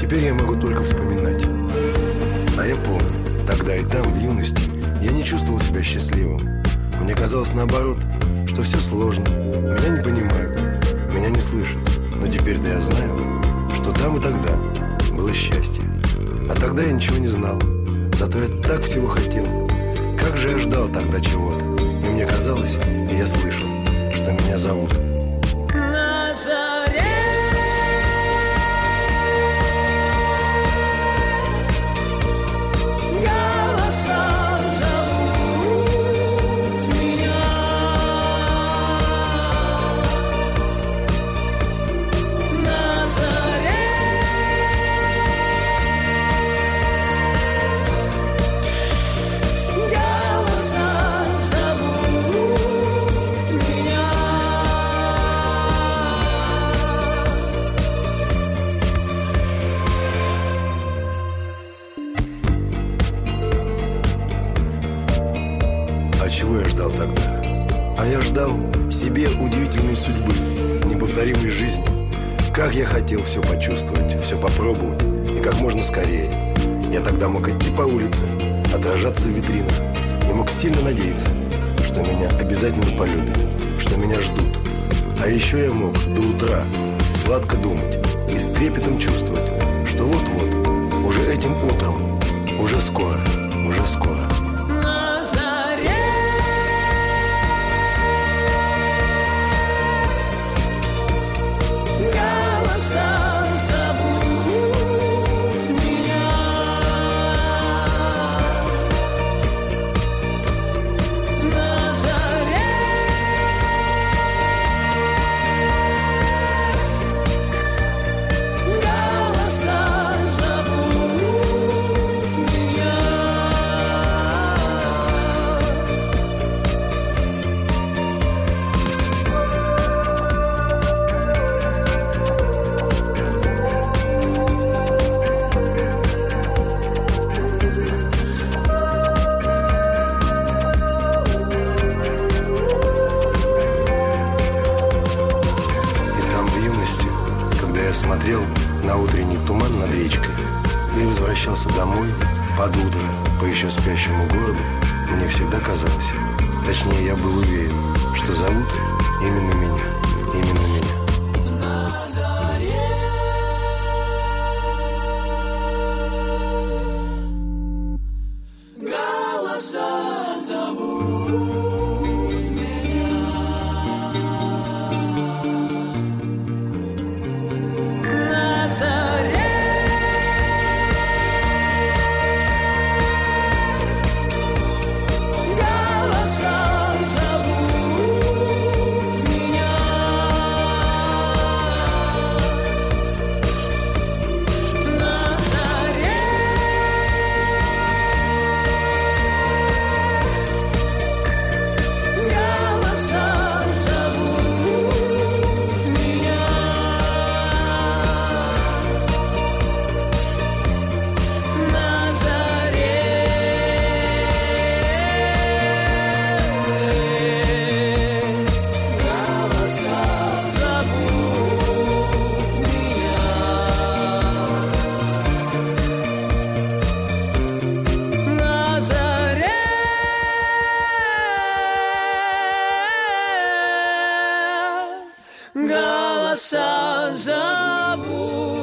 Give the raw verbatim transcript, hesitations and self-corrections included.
Теперь я могу только вспоминать. А я помню, тогда и там, в юности, я не чувствовал себя счастливым. Мне казалось наоборот, что все сложно. Меня не понимают, меня не слышат. Но теперь-то я знаю, что там и тогда было счастье. А тогда я ничего не знал. Зато я так всего хотел. Как же я ждал тогда чего-то. И мне казалось, и я слышал, что меня зовут. Чего я ждал тогда? А я ждал себе удивительной судьбы, неповторимой жизни. Как я хотел все почувствовать, все попробовать, и как можно скорее. Я тогда мог идти по улице, отражаться в витринах, и мог сильно надеяться, что меня обязательно полюбят, что меня ждут. А еще я мог до утра сладко думать и с трепетом чувствовать, что вот-вот, уже этим утром, уже скоро, уже скоро. Смотрел на утренний туман над речкой или возвращался домой под утро по еще спящему городу, мне всегда казалось, точнее я был уверен, что зовут именно меня, именно меня. Голоса зовут.